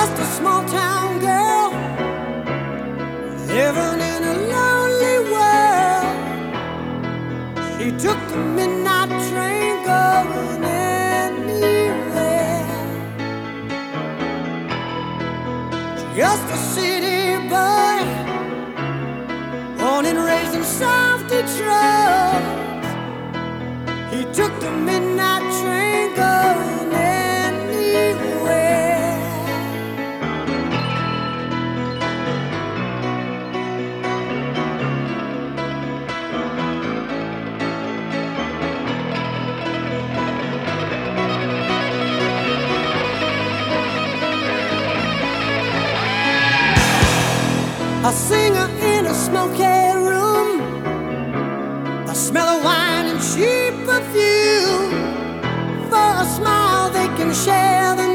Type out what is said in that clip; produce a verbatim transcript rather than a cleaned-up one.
just a small town girl living in a lonely world. She took the midnight train going anywhere. Just a city boy, born and raised in South Detroit. He took the midnight train going anywhere. A singer in a smoky room, the smell of wine and cheap perfume. For a smile they can share the